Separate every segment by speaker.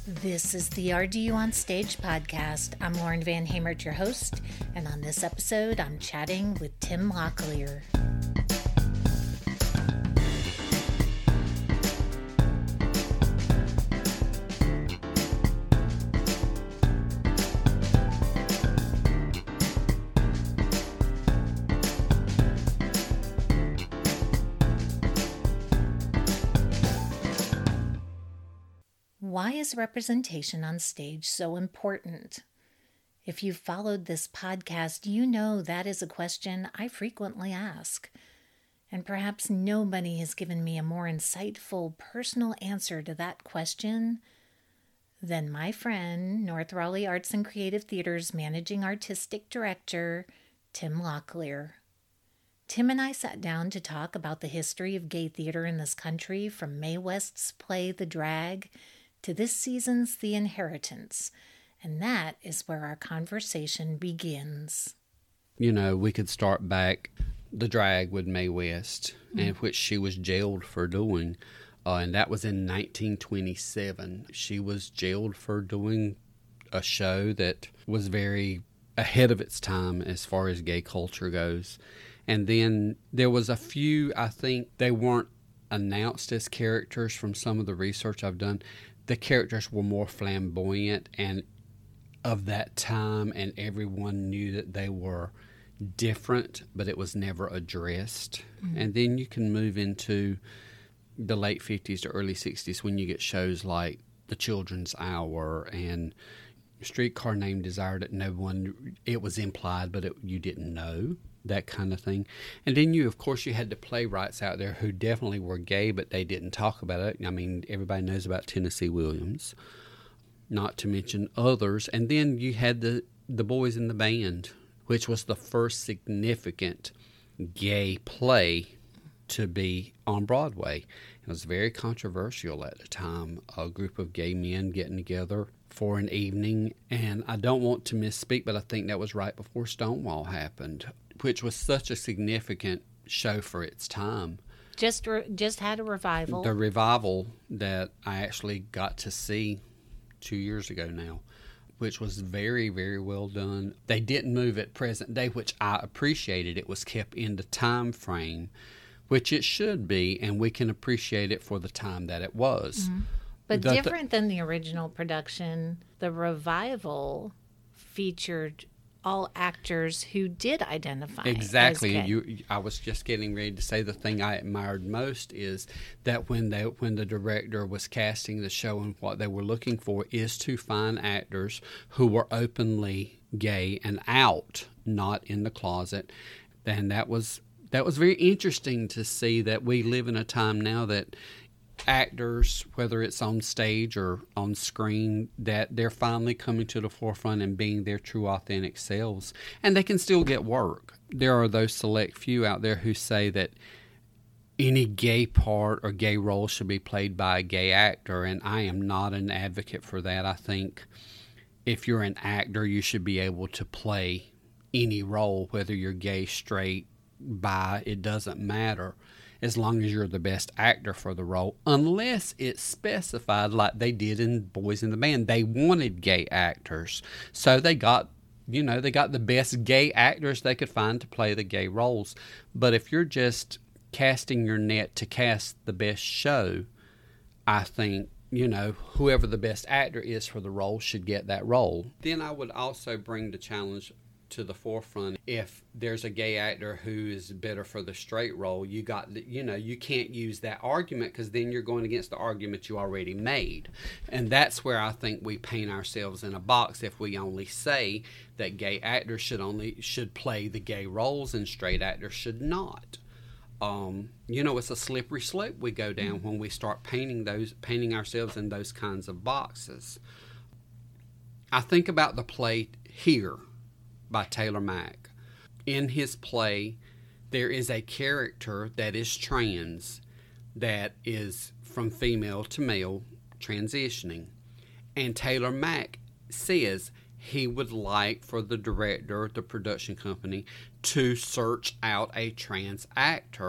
Speaker 1: This is the RDU on Stage podcast. I'm Lauren Van Hamert, your host, and on this episode, I'm chatting with Tim Locklear. Why is representation on stage so important? If you've followed this podcast, you know that is a question I frequently ask. And perhaps nobody has given me a more insightful, personal answer to that question than my friend, North Raleigh Arts and Creative Theater's Managing Artistic Director, Tim Locklear. Tim and I sat down to talk about the history of gay theater in this country, from Mae West's play The Drag to this season's The Inheritance, and that is where our conversation begins.
Speaker 2: You know, we could start back The Drag with Mae West, and which she was jailed for doing, and that was in 1927. She was jailed for doing a show that was very ahead of its time as far as gay culture goes. And then there was a few, I think they weren't announced as characters from some of the research I've done. The characters were more flamboyant and of that time, and everyone knew that they were different, but it was never addressed. And then you can move into the late 50s to early 60s when you get shows like The Children's Hour and Streetcar Named Desire that no one, it was implied, but you didn't know, that kind of thing. And then you had the playwrights out there who definitely were gay, but they didn't talk about it. I mean, everybody knows about Tennessee Williams, not to mention others. And then you had the Boys in the Band, which was the first significant gay play to be on Broadway. It was very controversial at the time, a group of gay men getting together for an evening. And I don't want to misspeak, but I think that was right before Stonewall happened, which was such a significant show for its time.
Speaker 1: Just had a revival.
Speaker 2: The revival that I actually got to see 2 years ago now, which was very, very well done. They didn't move at present day, which I appreciated. It was kept in the time frame, which it should be, and we can appreciate it for the time that it was.
Speaker 1: Mm-hmm. But different than the original production, the revival featured all actors who did identify
Speaker 2: exactly.
Speaker 1: as gay.
Speaker 2: I was just getting ready to say the thing I admired most is that when the director was casting the show, and what they were looking for is to find actors who were openly gay and out, not in the closet. And that was very interesting to see that we live in a time now that actors, whether it's on stage or on screen, that they're finally coming to the forefront and being their true authentic selves, and they can still get work. There are those select few out there who say that any gay part or gay role should be played by a gay actor, and I am not an advocate for that. I think if you're an actor, you should be able to play any role, whether you're gay, straight, bi, it doesn't matter, as long as you're the best actor for the role, unless it's specified like they did in Boys in the Band. They wanted gay actors, so they got the best gay actors they could find to play the gay roles. But if you're just casting your net to cast the best show, I think, whoever the best actor is for the role should get that role. Then I would also bring the challenge to the forefront. If there's a gay actor who is better for the straight role, you can't use that argument, because then you're going against the argument you already made. And that's where I think we paint ourselves in a box if we only say that gay actors should play the gay roles and straight actors should not. It's a slippery slope we go down when we start painting ourselves in those kinds of boxes. I think about the play Here by Taylor Mack. In his play, there is a character that is trans, that is from female to male, transitioning. And Taylor Mack says he would like for the director, the production company, to search out a trans actor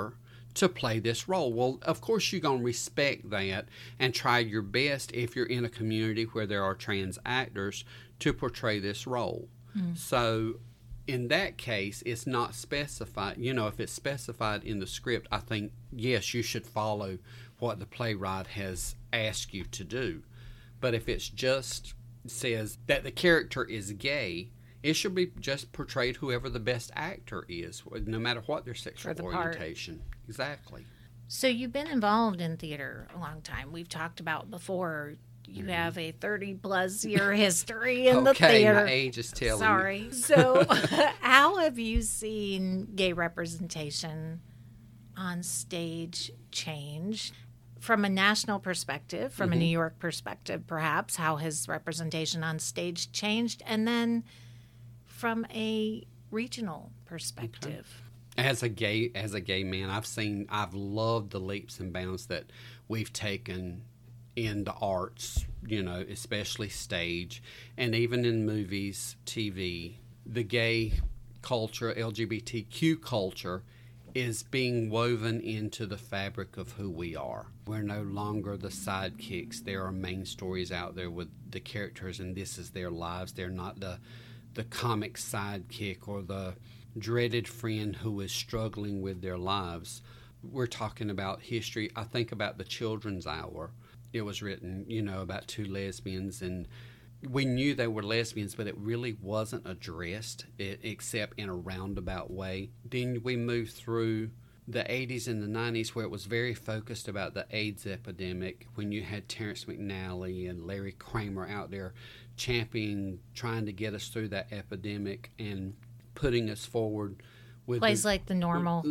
Speaker 2: to play this role. Well, of course, you're going to respect that and try your best if you're in a community where there are trans actors to portray this role. So in that case, it's not specified. If it's specified in the script, I think, yes, you should follow what the playwright has asked you to do. But if it's just says that the character is gay, it should be just portrayed whoever the best actor is, no matter what their sexual orientation. Exactly.
Speaker 1: So you've been involved in theater a long time. We've talked about before. You have a 30-plus year history in the theater.
Speaker 2: Okay, my age is telling me.
Speaker 1: Sorry. So how have you seen gay representation on stage change? From a national perspective, from a New York perspective, perhaps, how has representation on stage changed? And then from a regional perspective.
Speaker 2: Okay. As a gay man, I've loved the leaps and bounds that we've taken in the arts, especially stage, and even in movies, TV. The gay culture, LGBTQ culture, is being woven into the fabric of who we are. We're no longer the sidekicks. There are main stories out there with the characters, and this is their lives. They're not the comic sidekick or the dreaded friend who is struggling with their lives. We're talking about history. I think about The Children's Hour. It was written, about two lesbians, and we knew they were lesbians, but it really wasn't addressed except in a roundabout way. Then we moved through the 80s and the 90s where it was very focused about the AIDS epidemic, when you had Terrence McNally and Larry Kramer out there championing, trying to get us through that epidemic and putting us forward with
Speaker 1: plays like the normal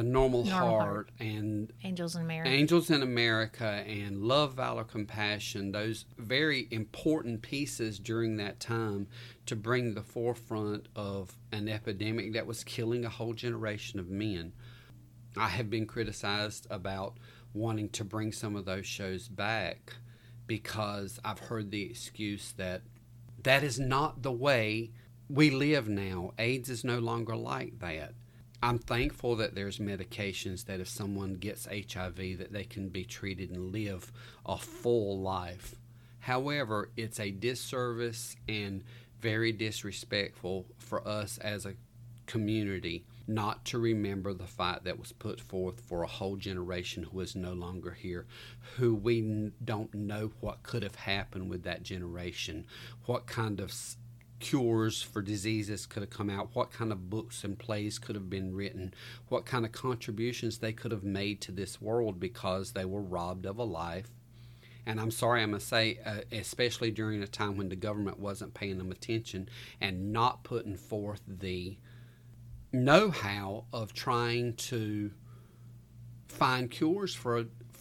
Speaker 2: heart and
Speaker 1: Angels in
Speaker 2: America and Love, Valor, Compassion, those very important pieces during that time to bring the forefront of an epidemic that was killing a whole generation of men. I have been criticized about wanting to bring some of those shows back because I've heard the excuse that is not the way we live now. AIDS is no longer like that. I'm thankful that there's medications that if someone gets HIV that they can be treated and live a full life. However, it's a disservice and very disrespectful for us as a community not to remember the fight that was put forth for a whole generation who is no longer here, who we don't know what could have happened with that generation, what kind of cures for diseases could have come out, what kind of books and plays could have been written, what kind of contributions they could have made to this world because they were robbed of a life. And I'm sorry, I must say, especially during a time when the government wasn't paying them attention and not putting forth the know-how of trying to find cures for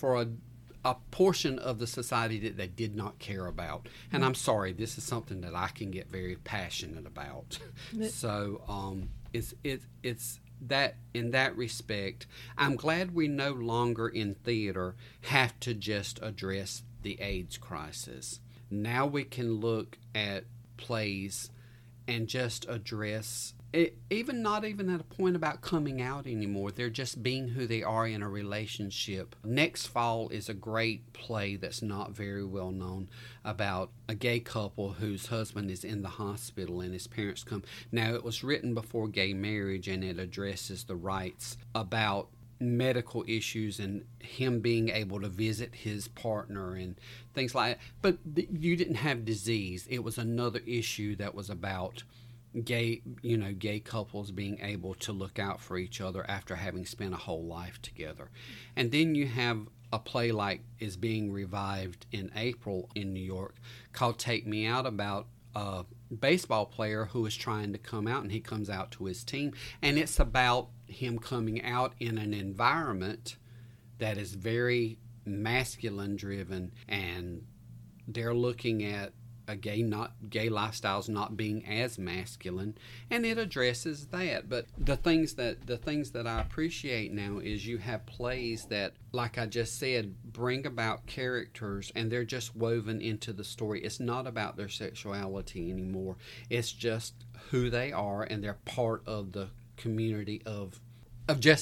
Speaker 2: a portion of the society that they did not care about. And I'm sorry, this is something that I can get very passionate about. So it's that in that respect, I'm glad we no longer in theater have to just address the AIDS crisis. Now we can look at plays and just address it, not even at a point about coming out anymore. They're just being who they are in a relationship. Next Fall is a great play that's not very well known about a gay couple whose husband is in the hospital and his parents come. Now, it was written before gay marriage, and it addresses the rights about medical issues and him being able to visit his partner and things like that. But you didn't have disease. It was another issue that was about gay couples being able to look out for each other after having spent a whole life together. And then you have a play like is being revived in April in New York called Take Me Out, about a baseball player who is trying to come out, and he comes out to his team, and it's about him coming out in an environment that is very masculine driven, and they're looking at gay lifestyles not being as masculine, and it addresses that. But the things that I appreciate now is you have plays that, like I just said, bring about characters and they're just woven into the story. It's not about their sexuality anymore. It's just who they are, and they're part of the community of just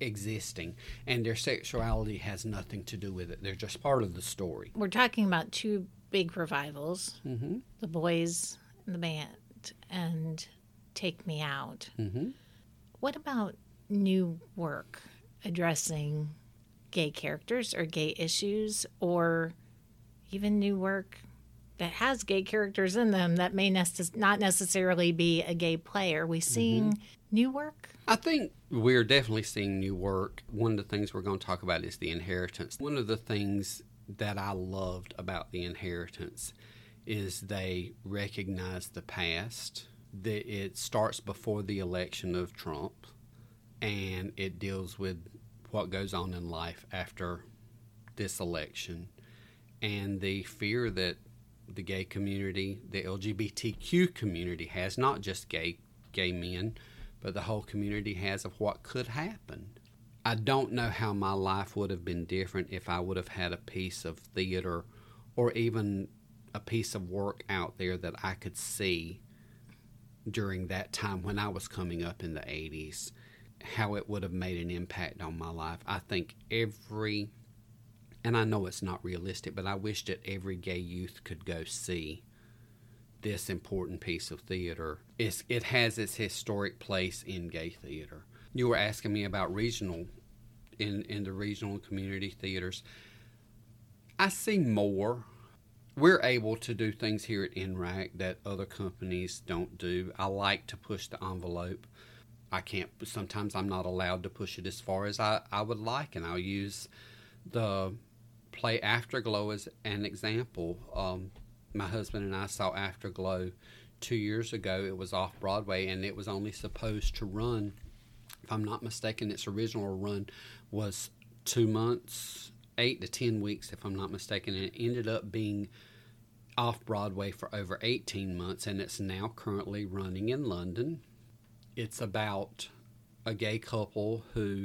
Speaker 2: existing, and their sexuality has nothing to do with it. They're just part of the story.
Speaker 1: We're talking about two big revivals,
Speaker 2: Mm-hmm.
Speaker 1: The Boys and the Band and Take Me Out.
Speaker 2: Mm-hmm.
Speaker 1: What about new work addressing gay characters or gay issues, or even new work that has gay characters in them that may not necessarily be a gay play? Are we seeing new work?
Speaker 2: I think we're definitely seeing new work. One of the things we're going to talk about is The Inheritance. One of the things that I loved about The Inheritance is they recognize the past, that it starts before the election of Trump, and it deals with what goes on in life after this election, and the fear that the gay community, the LGBTQ community has, not just gay men, but the whole community has, of what could happen. I don't know how my life would have been different if I would have had a piece of theater or even a piece of work out there that I could see during that time when I was coming up in the 80s, how it would have made an impact on my life. I think and I know it's not realistic, but I wish that every gay youth could go see this important piece of theater. It has its historic place in gay theater. You were asking me about regional, in the regional community theaters. I see more. We're able to do things here at NRAC that other companies don't do. I like to push the envelope. Sometimes I'm not allowed to push it as far as I would like, and I'll use the play Afterglow as an example. My husband and I saw Afterglow 2 years ago. It was off Broadway, and it was only supposed to run, if I'm not mistaken, its original run was 2 months, 8 to 10 weeks, if I'm not mistaken, and it ended up being off Broadway for over 18 months, and it's now currently running in London. It's about a gay couple who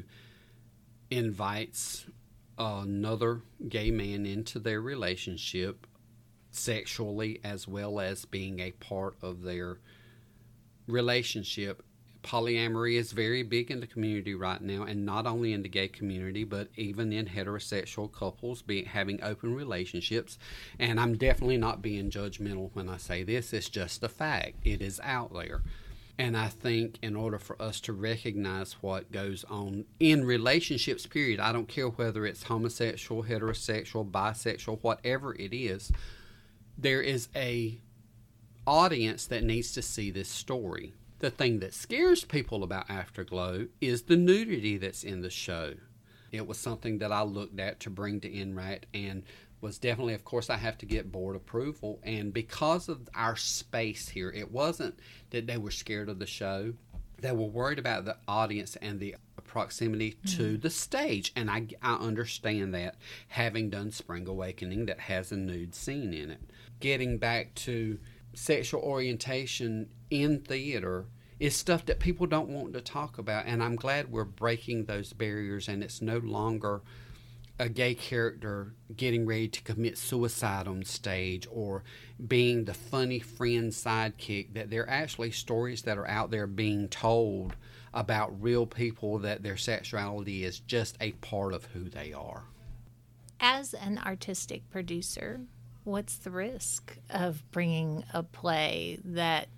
Speaker 2: invites another gay man into their relationship, sexually as well as being a part of their relationship. Polyamory is very big in the community right now, and not only in the gay community, but even in heterosexual couples having open relationships. And I'm definitely not being judgmental when I say this. It's just a fact. It is out there. And I think in order for us to recognize what goes on in relationships, period, I don't care whether it's homosexual, heterosexual, bisexual, whatever it is, there is a audience that needs to see this story. The thing that scares people about Afterglow is the nudity that's in the show. It was something that I looked at to bring to NRAC, and was definitely, of course, I have to get board approval. And because of our space here, it wasn't that they were scared of the show. They were worried about the audience and the proximity to the stage. And I understand that, having done Spring Awakening that has a nude scene in it. Getting back to sexual orientation in theater is stuff that people don't want to talk about. And I'm glad we're breaking those barriers, and it's no longer a gay character getting ready to commit suicide on stage or being the funny friend sidekick. That there are actually stories that are out there being told about real people, that their sexuality is just a part of who they are.
Speaker 1: As an artistic producer, what's the risk of bringing a play that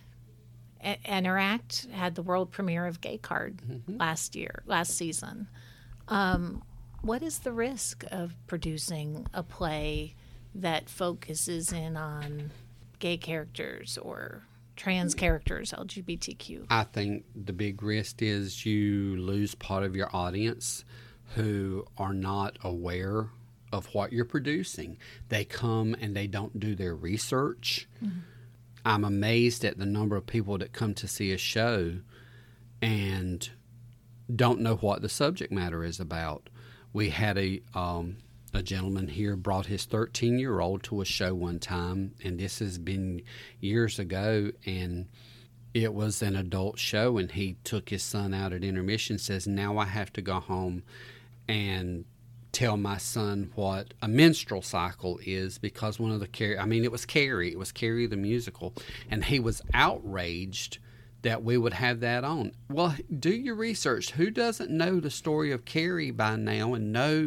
Speaker 1: Interact had the world premiere of Gay Card last season? What is the risk of producing a play that focuses in on gay characters or trans characters, LGBTQ?
Speaker 2: I think the big risk is you lose part of your audience who are not aware of what you're producing. They come and they don't do their research. Mm-hmm. I'm amazed at the number of people that come to see a show and don't know what the subject matter is about. We had a gentleman here brought his 13-year-old to a show one time, and this has been years ago, and it was an adult show, and he took his son out at intermission, says, now I have to go home and tell my son what a menstrual cycle is, because one of the it was Carrie the musical, and he was outraged that we would have that on. Well, do your research. Who doesn't know the story of Carrie by now and know,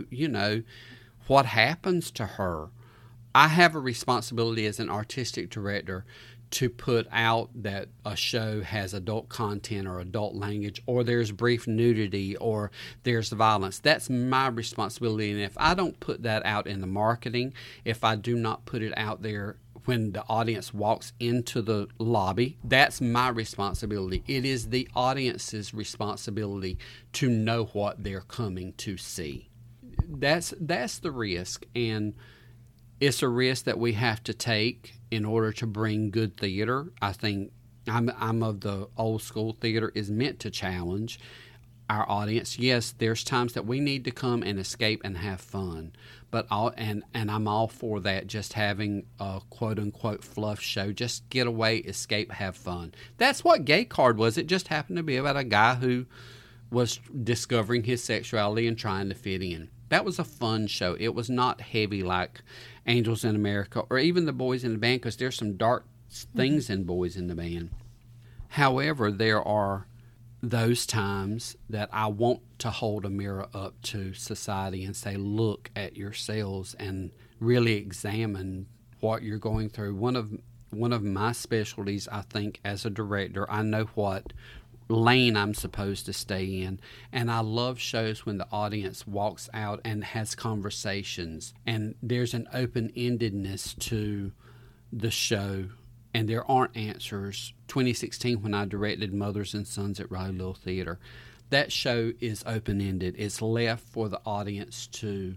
Speaker 2: what happens to her? I have a responsibility as an artistic director to put out that a show has adult content or adult language, or there's brief nudity, or there's violence. That's my responsibility. And if I don't put that out in the marketing, if I do not put it out there when the audience walks into the lobby, that's my responsibility. It is the audience's responsibility to know what they're coming to see. That's the risk, and it's a risk that we have to take in order to bring good theater. I think I'm of the old school. Theater is meant to challenge our audience. Yes, there's times that we need to come and escape and have fun, but I'm all for that. Just having a quote unquote fluff show, just get away, escape, have fun. That's what Gay Card was. It just happened to be about a guy who was discovering his sexuality and trying to fit in. That was a fun show. It was not heavy like Angels in America or even The Boys in the Band, because there's some dark things in Boys in the Band. However, there are those times that I want to hold a mirror up to society and say, look at yourselves and really examine what you're going through. One of my specialties, I think, as a director, I know what lane I'm supposed to stay in, and I love shows when the audience walks out and has conversations and there's an open-endedness to the show and there aren't answers. 2016, when I directed Mothers and Sons at Raleigh Little Theater, that show is open-ended. It's left for the audience to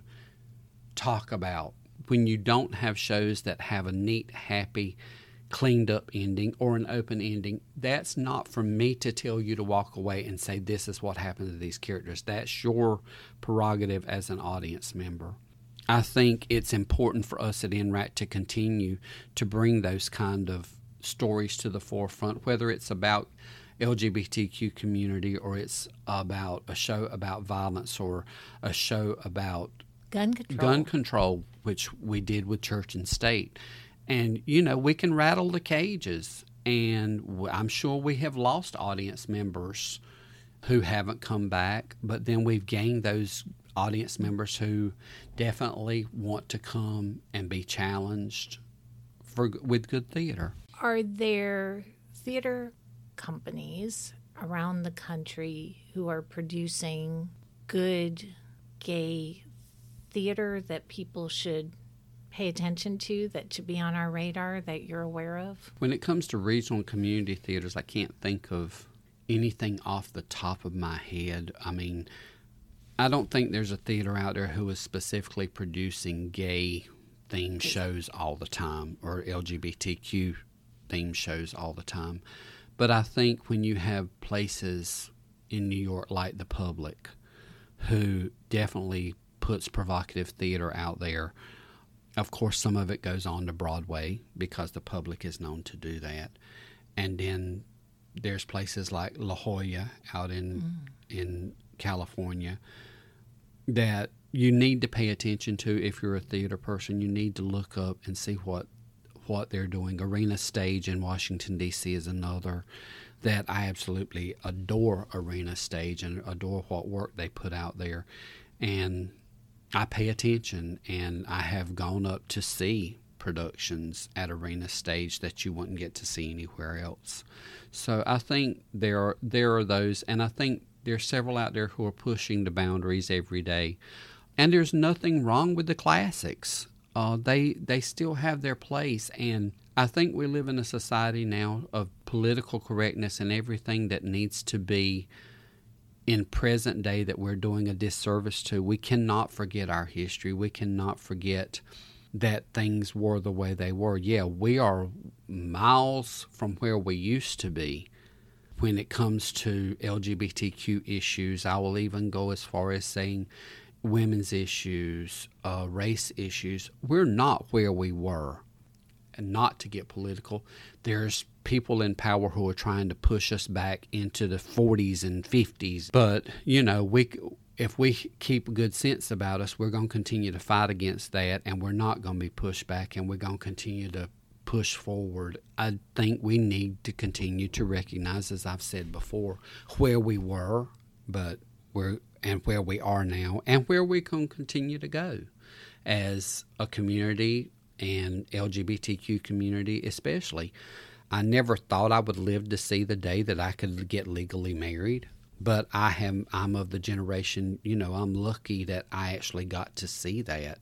Speaker 2: talk about. When you don't have shows that have a neat, happy, cleaned up ending or an open ending, that's not for me to tell you to walk away and say this is what happened to these characters. That's your prerogative as an audience member. I think it's important for us at NRAC to continue to bring those kind of stories to the forefront, whether it's about LGBTQ community or it's about a show about violence or a show about
Speaker 1: gun control,
Speaker 2: which we did with Church and State. And, we can rattle the cages, and I'm sure we have lost audience members who haven't come back, but then we've gained those audience members who definitely want to come and be challenged with good theater.
Speaker 1: Are there theater companies around the country who are producing good gay theater that people should pay attention to, that should be on our radar, that you're aware of?
Speaker 2: When it comes to regional and community theaters, I can't think of anything off the top of my head. I mean, I don't think there's a theater out there who is specifically producing gay-themed shows all the time or LGBTQ-themed shows all the time. But I think when you have places in New York like the Public who definitely puts provocative theater out there, of course, some of it goes on to Broadway because the Public is known to do that. And then there's places like La Jolla out in California that you need to pay attention to if you're a theater person. You need to look up and see what they're doing. Arena Stage in Washington, D.C. is another that I absolutely adore. Arena Stage and adore what work they put out there. And I pay attention, and I have gone up to see productions at Arena Stage that you wouldn't get to see anywhere else. So I think there are those, and I think there's several out there who are pushing the boundaries every day. And there's nothing wrong with the classics. They still have their place, and I think we live in a society now of political correctness and everything that needs to be in present day that we're doing a disservice to. We cannot forget our history. We cannot forget that things were the way they were. Yeah, we are miles from where we used to be when it comes to LGBTQ issues. I will even go as far as saying women's issues, race issues. We're not where we were. And not to get political, there's people in power who are trying to push us back into the 40s and 50s. But, if we keep good sense about us, we're going to continue to fight against that, and we're not going to be pushed back, and we're going to continue to push forward. I think we need to continue to recognize, as I've said before, where we were, and where we are now, and where we can continue to go as a community, and LGBTQ community especially. I never thought I would live to see the day that I could get legally married, but I'm of the generation, I'm lucky that I actually got to see that.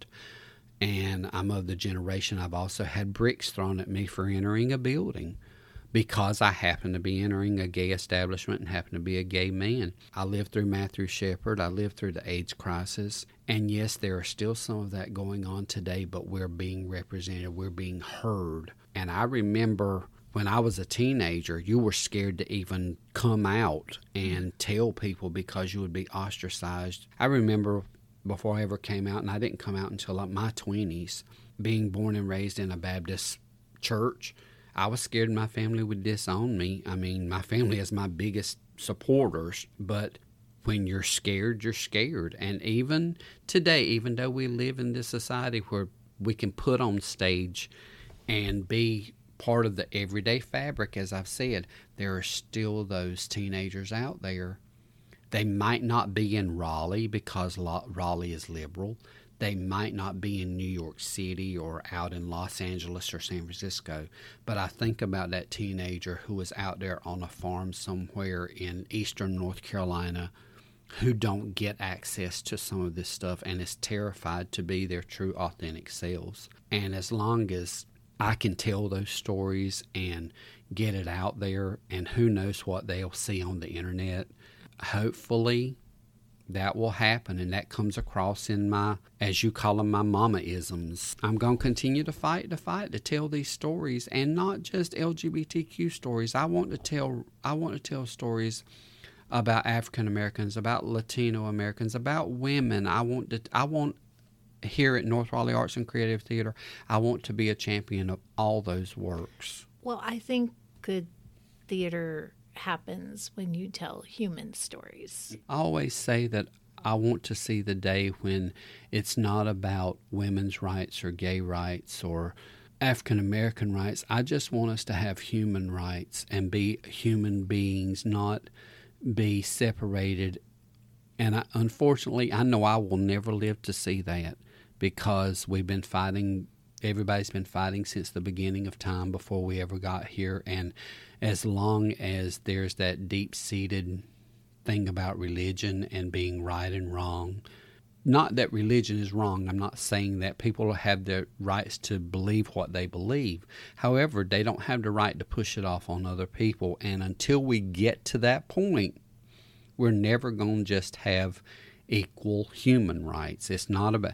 Speaker 2: And I'm of the generation, I've also had bricks thrown at me for entering a building because I happen to be entering a gay establishment and happen to be a gay man. I lived through Matthew Shepard. I lived through the AIDS crisis. And yes, there are still some of that going on today, but we're being represented. We're being heard. And I remember when I was a teenager, you were scared to even come out and tell people because you would be ostracized. I remember before I ever came out, and I didn't come out until like my 20s, being born and raised in a Baptist church, I was scared my family would disown me. I mean, my family is my biggest supporters, but when you're scared, you're scared. And even today, even though we live in this society where we can put on stage and be part of the everyday fabric, as I've said, there are still those teenagers out there. They might not be in Raleigh because Raleigh is liberal. They might not be in New York City or out in Los Angeles or San Francisco. But I think about that teenager who was out there on a farm somewhere in eastern North Carolina who don't get access to some of this stuff and is terrified to be their true, authentic selves. And as long as I can tell those stories and get it out there, and who knows what they'll see on the internet, hopefully that will happen, and that comes across in my, as you call them, my mama-isms. I'm going to continue to fight to tell these stories, and not just LGBTQ stories. I want to tell stories about African Americans, about Latino Americans, about women. I want here at North Raleigh Arts and Creative Theater, I want to be a champion of all those works.
Speaker 1: Well, I think good theater happens when you tell human stories.
Speaker 2: I always say that I want to see the day when it's not about women's rights or gay rights or African American rights. I just want us to have human rights and be human beings, not be separated. And unfortunately, I know I will never live to see that, because we've been fighting. Everybody's been fighting since the beginning of time before we ever got here. And as long as there's that deep-seated thing about religion and being right and wrong, not that religion is wrong. I'm not saying that. People have their rights to believe what they believe. However, they don't have the right to push it off on other people. And until we get to that point, we're never going to just have equal human rights. It's not about,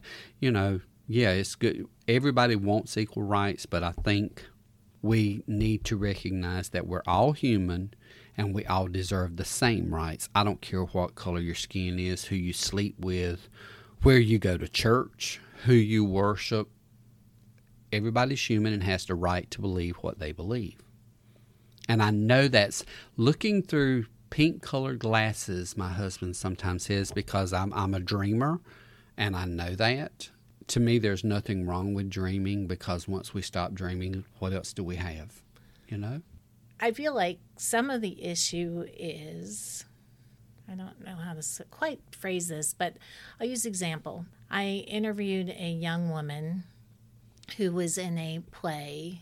Speaker 2: it's good. Everybody wants equal rights, but I think we need to recognize that we're all human and we all deserve the same rights. I don't care what color your skin is, who you sleep with, where you go to church, who you worship. Everybody's human and has the right to believe what they believe. And I know that's looking through pink-colored glasses, my husband sometimes says, because I'm a dreamer, and I know that. To me, there's nothing wrong with dreaming, because once we stop dreaming, what else do we have,
Speaker 1: I feel like some of the issue is, I don't know how to quite phrase this, but I'll use example. I interviewed a young woman who was in a play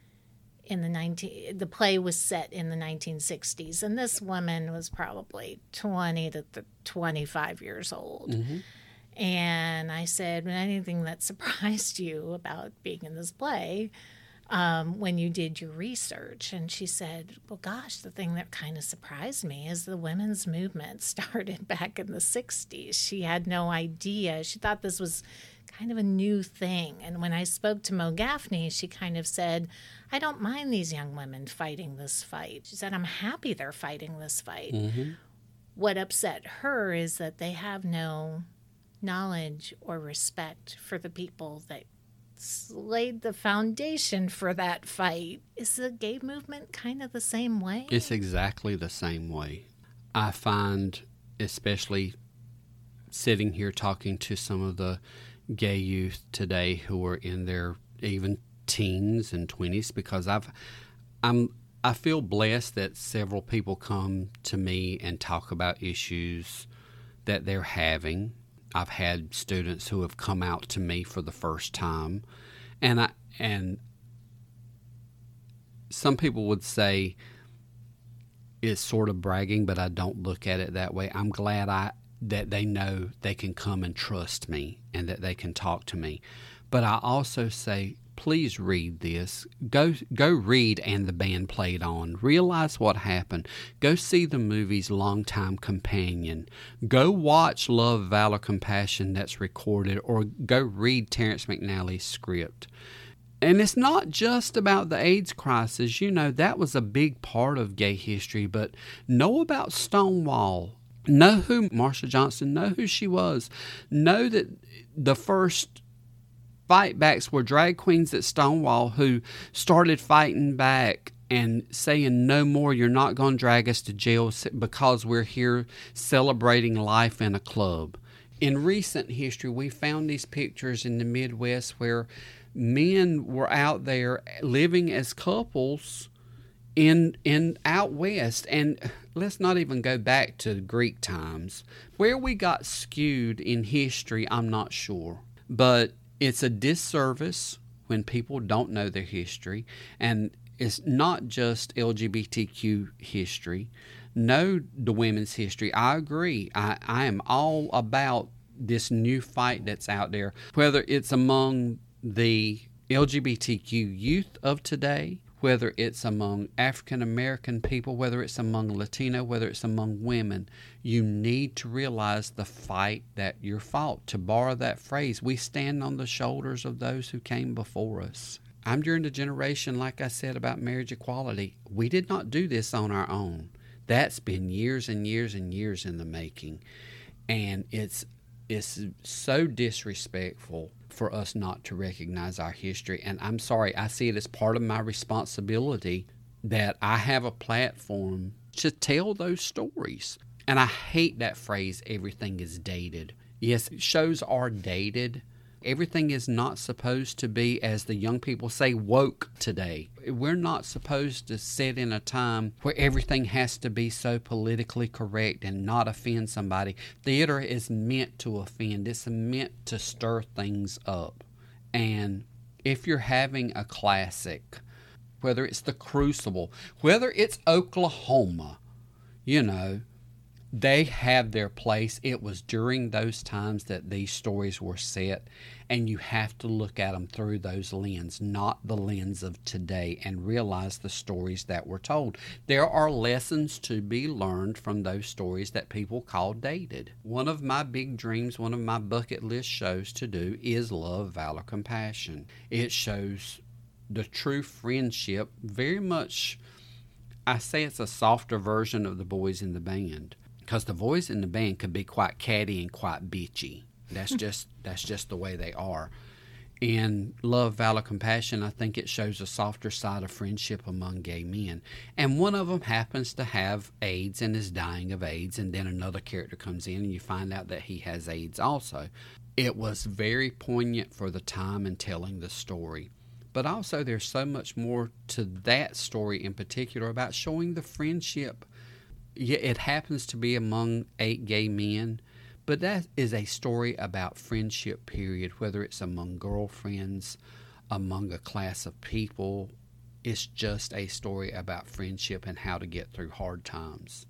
Speaker 1: the play was set in the 1960s, and this woman was probably 20 to 25 years old. Mm-hmm. And I said, anything that surprised you about being in this play when you did your research? And she said, well, gosh, the thing that kind of surprised me is the women's movement started back in the 60s. She had no idea. She thought this was kind of a new thing. And when I spoke to Mo Gaffney, she kind of said, I don't mind these young women fighting this fight. She said, I'm happy they're fighting this fight. Mm-hmm. What upset her is that they have no knowledge or respect for the people that laid the foundation for that fight. Is the gay movement kind of the same way?
Speaker 2: It's exactly the same way. I find, especially sitting here talking to some of the gay youth today who are in their even teens and 20s, because I feel blessed that several people come to me and talk about issues that they're having. I've had students who have come out to me for the first time, and some people would say it's sort of bragging, but I don't look at it that way. I'm glad that they know they can come and trust me and that they can talk to me. But I also say, please read this. Go read And the Band Played On. Realize what happened. Go see the movie's Longtime Companion. Go watch Love, Valor, Compassion that's recorded, or go read Terrence McNally's script. And it's not just about the AIDS crisis. You know, that was a big part of gay history, but know about Stonewall. Know who Marsha Johnson, know who she was. Know that the first fight backs were drag queens at Stonewall who started fighting back and saying, no more, you're not going to drag us to jail because we're here celebrating life in a club. In recent history, we found these pictures in the Midwest where men were out there living as couples in out west. And let's not even go back to Greek times. Where we got skewed in history, I'm not sure. But it's a disservice when people don't know their history. And it's not just LGBTQ history. Know the women's history. I agree. I am all about this new fight that's out there, whether it's among the LGBTQ youth of today, whether it's among African American people, whether it's among Latino, whether it's among women. You need to realize the fight that you're fought. To borrow that phrase, we stand on the shoulders of those who came before us. I'm during the generation, like I said, about marriage equality. We did not do this on our own. That's been years and years and years in the making. And it's so disrespectful for us not to recognize our history. And I'm sorry, I see it as part of my responsibility that I have a platform to tell those stories. And I hate that phrase, everything is dated. Yes, shows are dated. Everything is not supposed to be, as the young people say, woke today. We're not supposed to sit in a time where everything has to be so politically correct and not offend somebody. Theater is meant to offend. It's meant to stir things up. And if you're having a classic, whether it's The Crucible, whether it's Oklahoma, you know, they have their place. It was during those times that these stories were set, and you have to look at them through those lenses, not the lens of today, and realize the stories that were told. There are lessons to be learned from those stories that people call dated. One of my big dreams, one of my bucket list shows to do is Love, Valor, Compassion. It shows the true friendship, very much, I say it's a softer version of the boys in the band. Because the boys in the band could be quite catty and quite bitchy. That's just the way they are. In Love, Valor, Compassion, I think it shows a softer side of friendship among gay men. And one of them happens to have AIDS and is dying of AIDS, and then another character comes in and you find out that he has AIDS also. It was very poignant for the time and telling the story. But also there's so much more to that story in particular about showing the friendship. Yeah, it happens to be among 8 gay men, but that is a story about friendship, period, whether it's among girlfriends, among a class of people. It's just a story about friendship and how to get through hard times.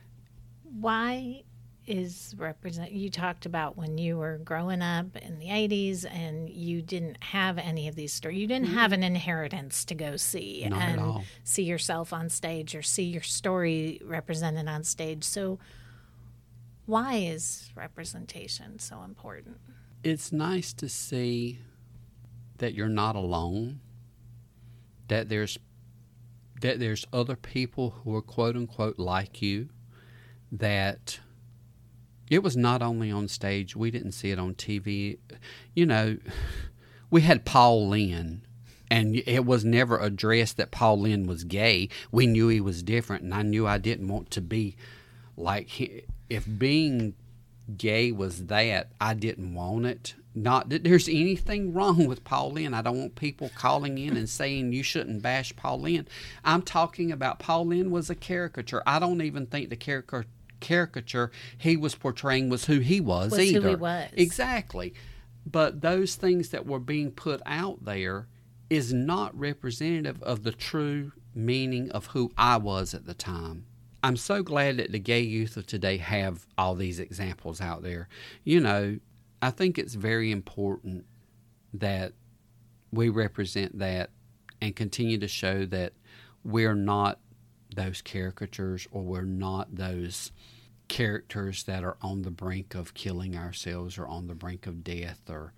Speaker 1: Why is you talked about when you were growing up in the 80s and you didn't have any of these stories. You didn't have an inheritance to go see
Speaker 2: Not at all.
Speaker 1: See yourself on stage or see your story represented on stage. So why is representation so important?
Speaker 2: It's nice to see that you're not alone, that there's other people who are quote unquote like you, that it was not only on stage. We didn't see it on TV. You know, we had Paul Lynde, and it was never addressed that Paul Lynde was gay. We knew he was different, and I knew I didn't want to be like him. If being gay was that, I didn't want it. Not that there's anything wrong with Paul Lynde. I don't want people calling in and saying you shouldn't bash Paul Lynde. I'm talking about Paul Lynde was a caricature. I don't even think the caricature he was portraying was who he was either.
Speaker 1: Who he was.
Speaker 2: Exactly. But those things that were being put out there is not representative of the true meaning of who I was at the time. I'm so glad that the gay youth of today have all these examples out there. You know, I think it's very important that we represent that and continue to show that we're not those caricatures, or we're not those characters that are on the brink of killing ourselves or on the brink of death, or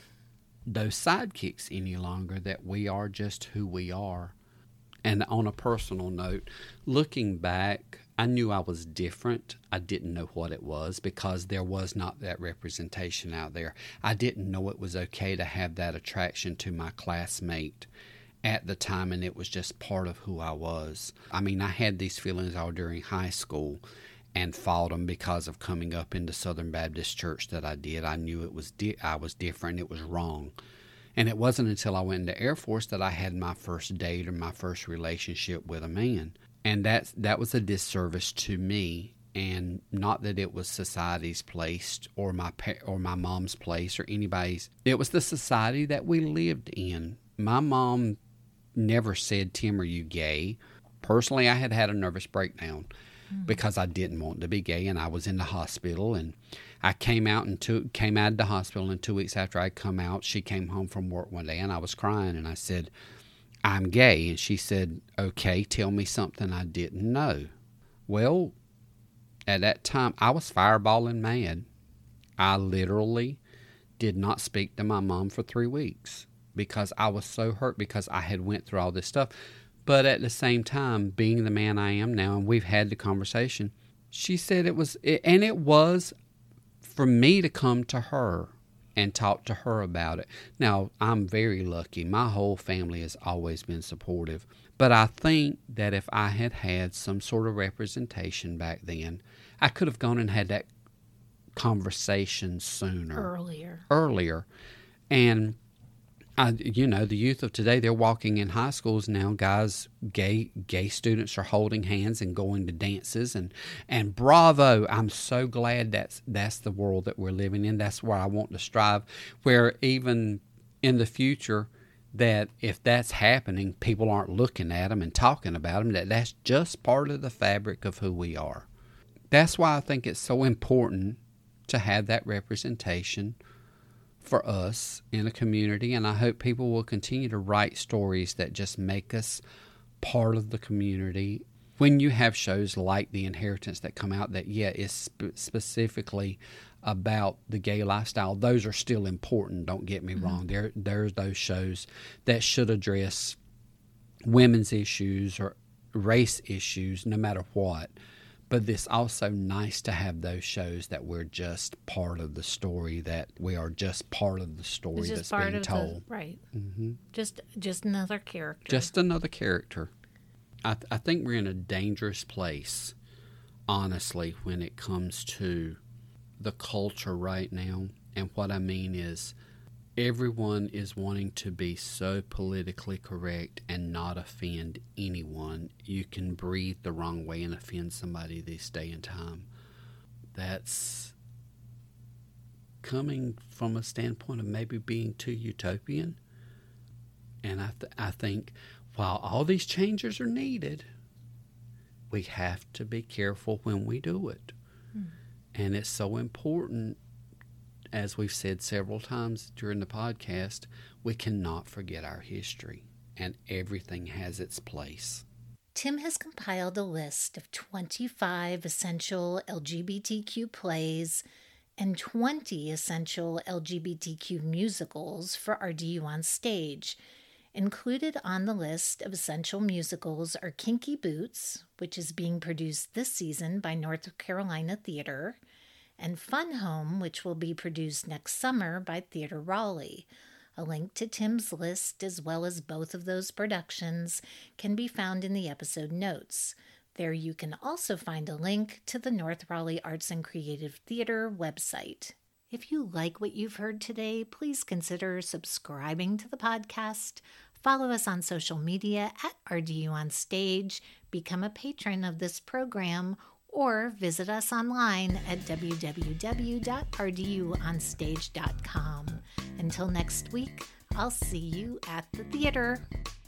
Speaker 2: those sidekicks any longer, that we are just who we are. And on a personal note, looking back, I knew I was different. I didn't know what it was because there was not that representation out there. I didn't know it was okay to have that attraction to my classmate at the time, and it was just part of who I was. I mean, I had these feelings all during high school and fought them because of coming up into Southern Baptist Church that I did. I knew it was I was different. It was wrong. And it wasn't until I went into Air Force that I had my first date or my first relationship with a man. And that was a disservice to me, and not that it was society's place or my mom's place or anybody's. It was the society that we lived in. My mom never said, "Tim, are you gay?" Personally, I had a nervous breakdown because I didn't want to be gay, and I was in the hospital, and I came out of the hospital, and 2 weeks after I come out, she came home from work one day, and I was crying, and I said, "I'm gay." And she said, "Okay, tell me something I didn't know." Well, at that time, I was fireballing mad. I literally did not speak to my mom for 3 weeks because I was so hurt because I had went through all this stuff. But at the same time, being the man I am now, and we've had the conversation, she said it was for me to come to her and talk to her about it. Now, I'm very lucky. My whole family has always been supportive. But I think that if I had had some sort of representation back then, I could have gone and had that conversation sooner. Earlier. And, the youth of today, they're walking in high schools now. Guys, gay students are holding hands and going to dances. And bravo, I'm so glad that's the world that we're living in. That's where I want to strive, where even in the future, that if that's happening, people aren't looking at them and talking about them, that's just part of the fabric of who we are. That's why I think it's so important to have that representation for us in a community, and I hope people will continue to write stories that just make us part of the community. When you have shows like The Inheritance that come out that, is specifically about the gay lifestyle, those are still important, don't get me wrong. There's those shows that should address women's issues or race issues, no matter what. But it's also nice to have those shows that we're just part of the story, that we are just part of the story that's being told.
Speaker 1: Right. Mm-hmm. Just another character.
Speaker 2: Just another character. I think we're in a dangerous place, honestly, when it comes to the culture right now. And what I mean is, everyone is wanting to be so politically correct and not offend anyone. You can breathe the wrong way and offend somebody this day and time. That's coming from a standpoint of maybe being too utopian. And I think while all these changes are needed, we have to be careful when we do it. And it's so important. As we've said several times during the podcast, we cannot forget our history, and everything has its place.
Speaker 1: Tim has compiled a list of 25 essential LGBTQ plays and 20 essential LGBTQ musicals for RDU on Stage. Included on the list of essential musicals are Kinky Boots, which is being produced this season by North Carolina Theater, and Fun Home, which will be produced next summer by Theater Raleigh. A link to Tim's list, as well as both of those productions, can be found in the episode notes. There you can also find a link to the North Raleigh Arts and Creative Theater website. If you like what you've heard today, please consider subscribing to the podcast, follow us on social media at RDU On Stage, become a patron of this program, or visit us online at www.rduonstage.com. Until next week, I'll see you at the theater.